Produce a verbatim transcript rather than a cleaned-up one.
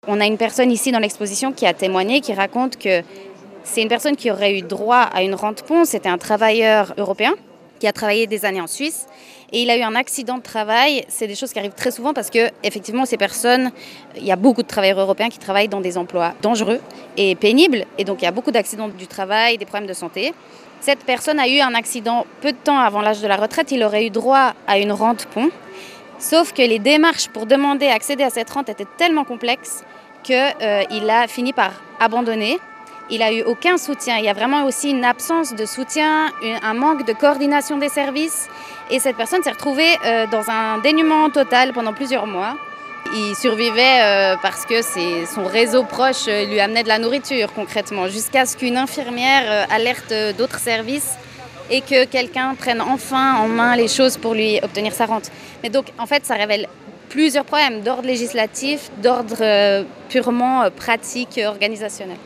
On a une personne ici dans l'exposition qui a témoigné, qui raconte que c'est une personne qui aurait eu droit à une rente-pont. C'était un travailleur européen qui a travaillé des années en Suisse et il a eu un accident de travail. C'est des choses qui arrivent très souvent parce que effectivement ces personnes, il y a beaucoup de travailleurs européens qui travaillent dans des emplois dangereux et pénibles et donc il y a beaucoup d'accidents du travail, des problèmes de santé. Cette personne a eu un accident peu de temps avant l'âge de la retraite. Il aurait eu droit à une rente-pont. Sauf que les démarches pour demander à accéder à cette rente étaient tellement complexes qu'il euh, a fini par abandonner. Il n'a eu aucun soutien. Il y a vraiment aussi une absence de soutien, un manque de coordination des services. Et cette personne s'est retrouvée euh, dans un dénuement total pendant plusieurs mois. Il survivait euh, parce que c'est, son réseau proche euh, lui amenait de la nourriture concrètement, jusqu'à ce qu'une infirmière euh, alerte d'autres services et que quelqu'un prenne enfin en main les choses pour lui obtenir sa rente. Mais donc, en fait, ça révèle plusieurs problèmes d'ordre législatif, d'ordre euh, purement euh, pratique, organisationnel.